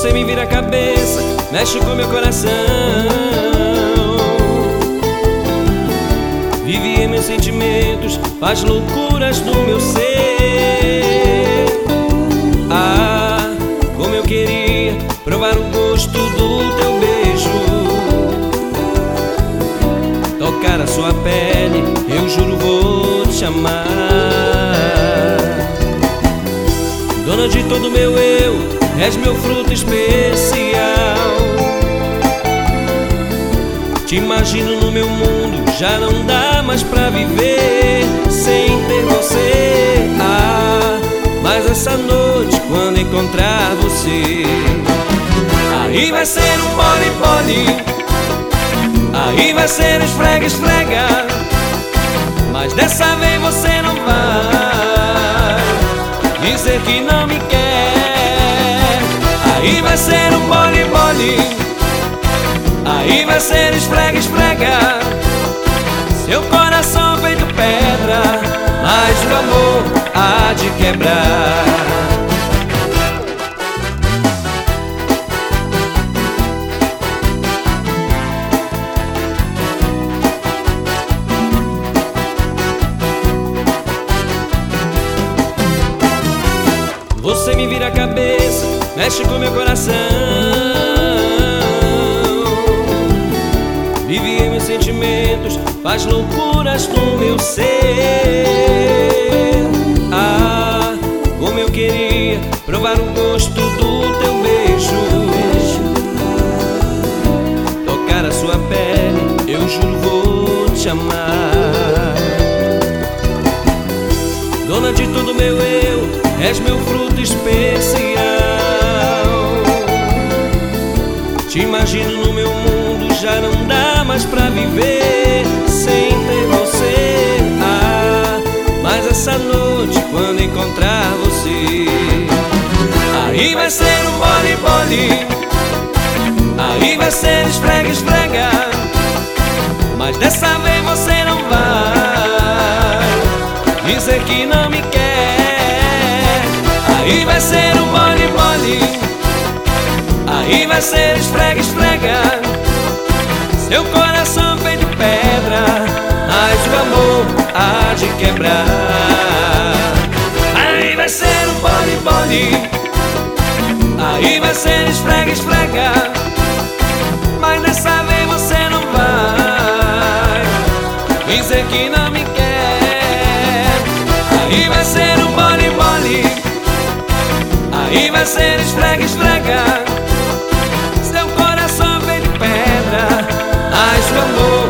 Você me vira a cabeça, mexe com meu coração, vive em meus sentimentos, faz loucuras no meu ser. Ah, como eu queria provar o gosto do teu beijo, tocar a sua pele, eu juro vou te amar. Dona de todo meu eu, és meu fruto especial. Te imagino no meu mundo, já não dá mais pra viver sem ter você. Ah, mas essa noite, quando encontrar você, aí vai ser um pole-pole, aí vai ser esfrega-esfrega, mas dessa vez você não vai dizer que não me quer. Aí vai ser um pole-pole, aí vai ser esfrega-esfrega, seu coração feito pedra, mas o amor há de quebrar. Você me vira a cabeça, mexe com meu coração, vive em meus sentimentos, faz loucuras no meu ser. Ah, como eu queria provar o gosto do teu beijo, tocar a sua pele, eu juro vou te amar. Dona de todo meu eu, és meu fruto especial. Te imagino no meu mundo, já não dá mais pra viver sem ter você. Ah, mas essa noite, quando encontrar você, aí vai ser um pole-pole, aí vai ser esfrega-esfrega, mas dessa vez você não vai dizer que não me quer. Aí vai ser um pole-pole, aí vai ser esfrega-esfrega, seu coração feito pedra, mas o amor há de quebrar. Aí vai ser um pole-pole, aí vai ser esfrega-esfrega, mas dessa vez você não vai dizer que não me quer. Aí vai ser um pole-pole, aí vai ser esfrega-esfrega, seu coração feito pedra, mas o amor